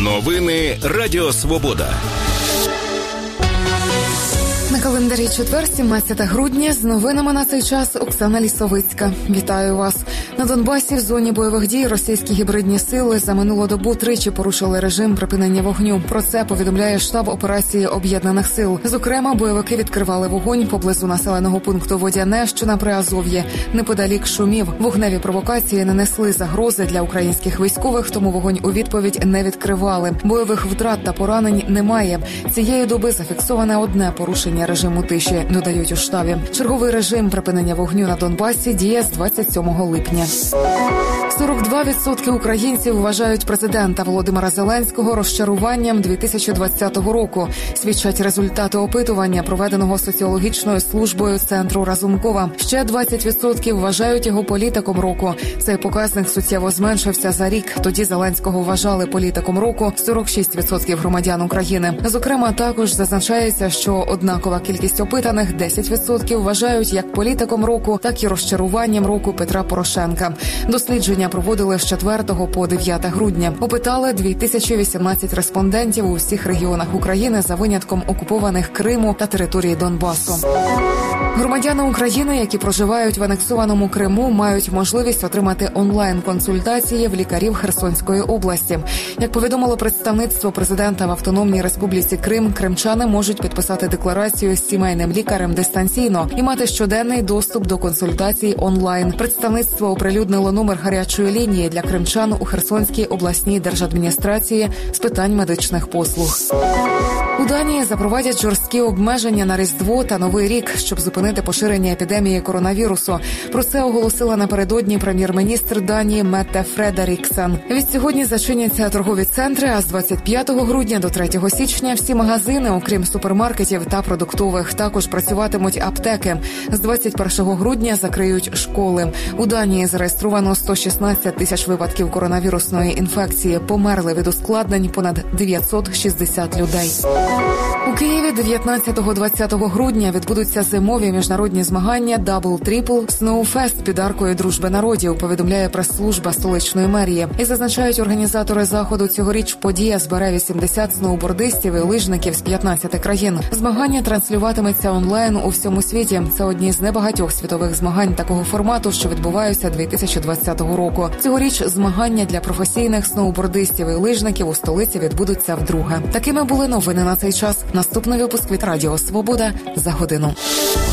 Новини Радіо Свобода. На календарі четвер, 17 грудня. З новинами на цей час Оксана Лісовицька. Вітаю вас. На Донбасі в зоні бойових дій російські гібридні сили за минулу добу тричі порушили режим припинення вогню. Про це повідомляє штаб операції Об'єднаних сил. Зокрема, бойовики відкривали вогонь поблизу населеного пункту Водяне, що на Приазов'ї, неподалік Шумів. Вогневі провокації не несли загрози для українських військових, тому вогонь у відповідь не відкривали. Бойових втрат та поранень немає. Цієї доби зафіксоване одне порушення режиму тиші, додають у штабі. Черговий режим припинення вогню на Донбасі діє з 27 липня. 42% українців вважають президента Володимира Зеленського розчаруванням 2020 року. Свідчать результати опитування, проведеного соціологічною службою Центру Разумкова. Ще 20% вважають його політиком року. Цей показник суттєво зменшився за рік. Тоді Зеленського вважали політиком року 46% громадян України. Зокрема, також зазначається, що однакова кількість опитаних 10% вважають як політиком року, так і розчаруванням року Петра Порошенка. Дослідження проводили з 4 по 9 грудня. Опитали 2018 респондентів у всіх регіонах України за винятком окупованих Криму та території Донбасу. Громадяни України, які проживають в анексованому Криму, мають можливість отримати онлайн-консультації в лікарів Херсонської області. Як повідомило представництво президента в Автономній Республіці Крим, кримчани можуть підписати декларацію з сімейним лікарем дистанційно і мати щоденний доступ до консультацій онлайн. Представництво оприлюднило номер гарячої лінії для кримчан у Херсонській обласній держадміністрації з питань медичних послуг. У Данії запровадять жорсткі обмеження на Різдво та Новий рік, щоб зупинити поширення епідемії коронавірусу. Про це оголосила напередодні прем'єр-міністр Данії Метте Фредеріксен. Відсьогодні зачиняться торгові центри, а з 25 грудня до 3 січня всі магазини, окрім супермаркетів та продуктових, також працюватимуть аптеки. З 21 грудня закриють школи. У Данії зареєстровано 116 тисяч випадків коронавірусної інфекції. Померли від ускладнень понад 960 людей. У Києві 19-20 грудня відбудуться зимові міжнародні змагання Double-Triple Snowfest під аркою Дружби народів, повідомляє прес-служба столичної мерії. І зазначають організатори заходу, цьогоріч подія збере 80 сноубордистів і лижників з 15 країн. Змагання транслюватиметься онлайн у всьому світі. Це одні з небагатьох світових змагань такого формату, що відбуваються 2020 року. Цьогоріч змагання для професійних сноубордистів і лижників у столиці відбудуться вдруге. Такими були новини на цей час. Наступний випуск від Радіо Свобода за годину.